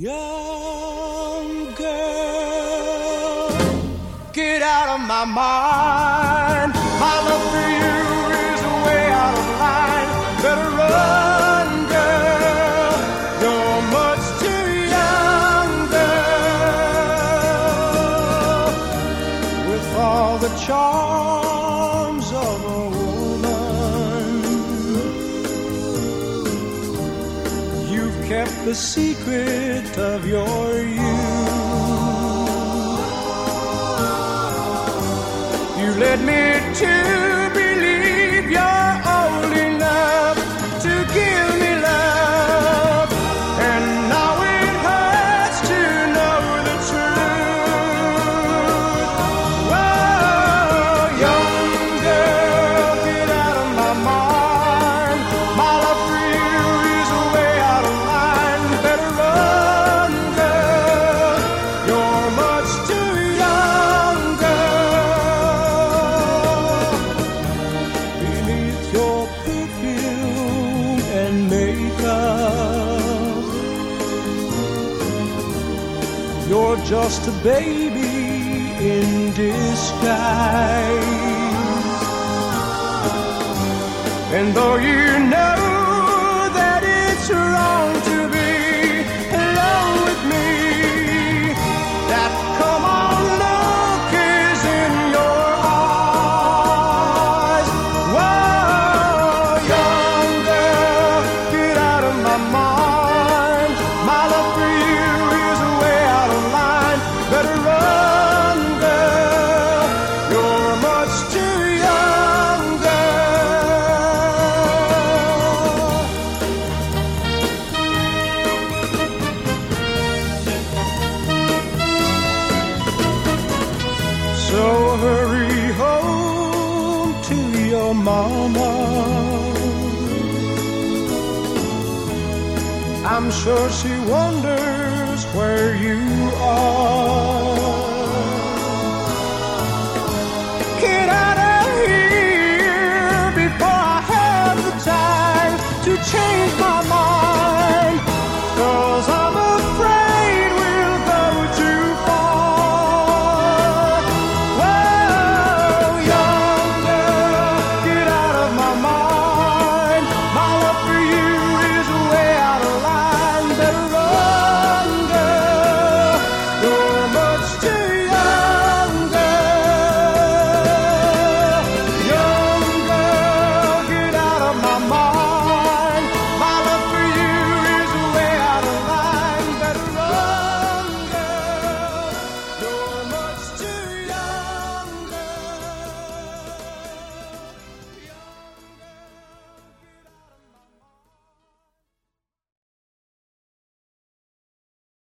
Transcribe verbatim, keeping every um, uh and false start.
Young girl, get out of my mind. My love for you is way out of line. Better run, girl. You're much too young, girl. With all the charms of a woman, you've kept the secret of your youth. You led me to believe you're old enough to give me love, and now it hurts to know the truth. Whoa, young girl, get out of my mind. My love for you is way out of line. Better run, girl. You're much too young, girl. Beneath your perfume and makeup, you're just a baby in disguise. And though you know that it's wrong to be alone with me, that come on look is in your eyes. Whoa, young girl, get out of my mind. My love for you is way out of line. Better run, girl. You're much too young, girl. So hurry home to your mama. I'm sure she wonders where you are.